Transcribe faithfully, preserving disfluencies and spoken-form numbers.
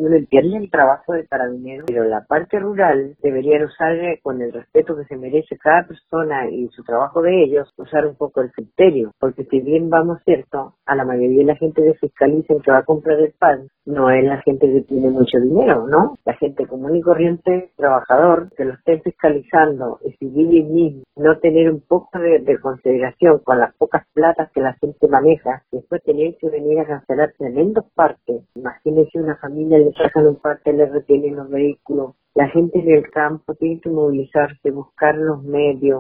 uno entiende el trabajo de carabineros, pero la parte rural deberían usar eh, con el respeto que se merece cada persona y su trabajo de ellos, usar un poco el criterio, porque si bien vamos cierto, a la mayoría de la gente que fiscaliza que va a comprar el pan, no es la gente que tiene mucho dinero, ¿no? La gente común y corriente, trabajador, que lo estén fiscalizando y si vive mismo, no tener un poco de, de consideración con las pocas platas que la gente maneja, después tener que venir a cancelar tremendos partes. Imagínense una familia, le sacan un parte, le retienen los vehículos. La gente en el campo tiene que movilizarse, buscar los medios,